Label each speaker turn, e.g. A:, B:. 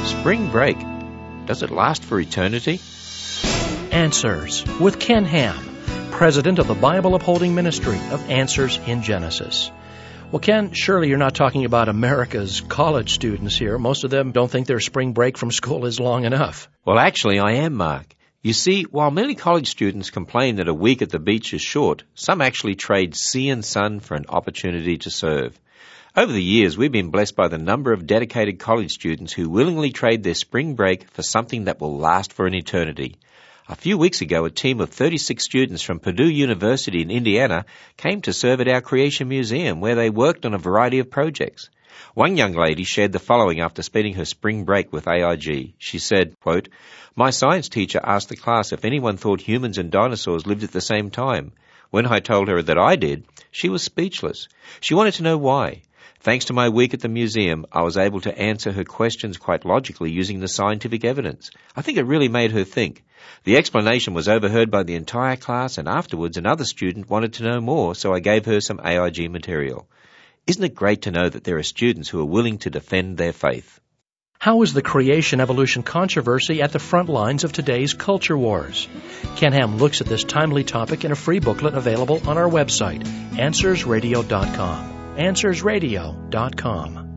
A: Spring break. Does it last for eternity?
B: Answers with Ken Ham, president of the Bible Upholding Ministry of Answers in Genesis. Well, Ken, surely you're not talking about America's college students here. Most of them don't think their spring break from school is long enough.
A: Well, actually, I am, Mark. You see, while many college students complain that a week at the beach is short, some actually trade sea and sun for an opportunity to serve. Over the years, we've been blessed by the number of dedicated college students who willingly trade their spring break for something that will last for an eternity. A few weeks ago, a team of 36 students from Purdue University in Indiana came to serve at our Creation Museum, where they worked on a variety of projects. One young lady shared the following after spending her spring break with AIG. She said, quote, "My science teacher asked the class if anyone thought humans and dinosaurs lived at the same time. When I told her that I did, she was speechless. She wanted to know why. Thanks to my week at the museum, I was able to answer her questions quite logically using the scientific evidence. I think it really made her think. The explanation was overheard by the entire class, and afterwards another student wanted to know more, so I gave her some AIG material." Isn't it great to know that there are students who are willing to defend their faith?
B: How is the creation-evolution controversy at the front lines of today's culture wars? Ken Ham looks at this timely topic in a free booklet available on our website, AnswersRadio.com. AnswersRadio.com.